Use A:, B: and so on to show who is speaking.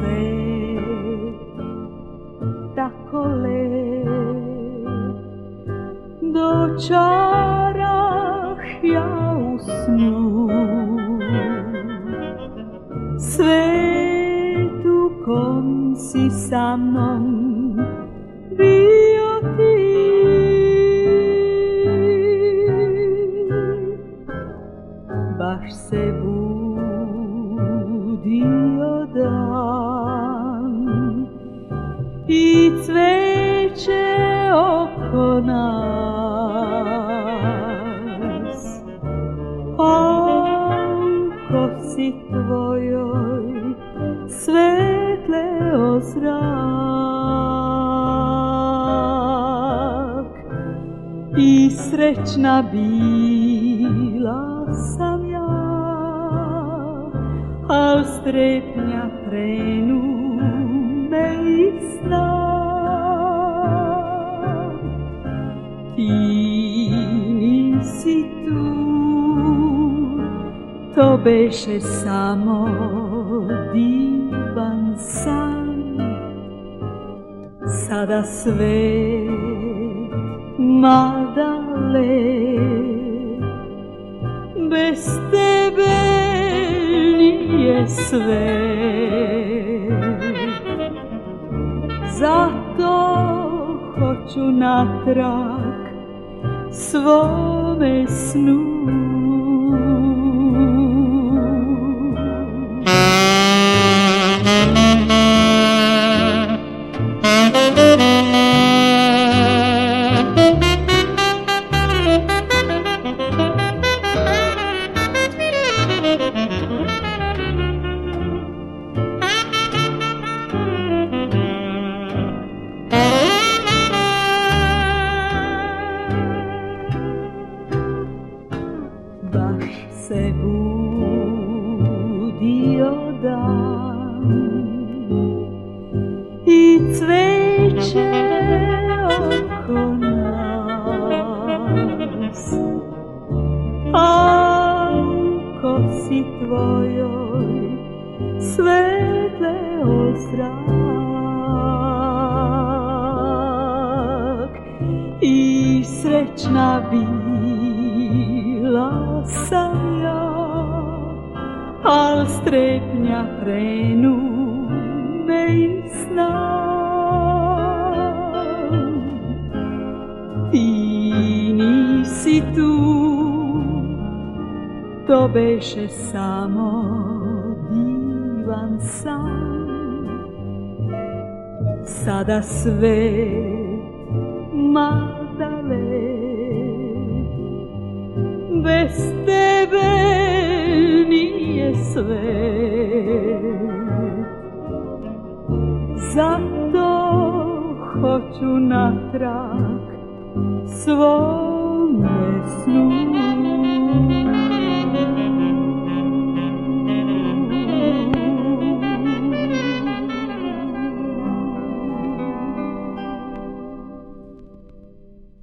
A: svet tako lep, dočarah ja u snu. Svet u kom si sa mnom bio ti, baš se budio dan i cveće oko nas. O kosi tvojoj svetleo zrak i srećna bila sam ja, al strepnja krenu me iz sna. Ti nisi tu, to beše samo divan san. Sada svet Magdale bez tebe nije sve. Zato hoću natrag svome snu. Se budio dan i cveće oko nas, a u kosi tvojoj svetleo zrak i srećna bila sam ja, al strepnja krenu me iz sna. Ti nisi tu, to beše samo divan san. Sada svet Magdale bez tebe nije sve. Zato hoću natrag svome snu.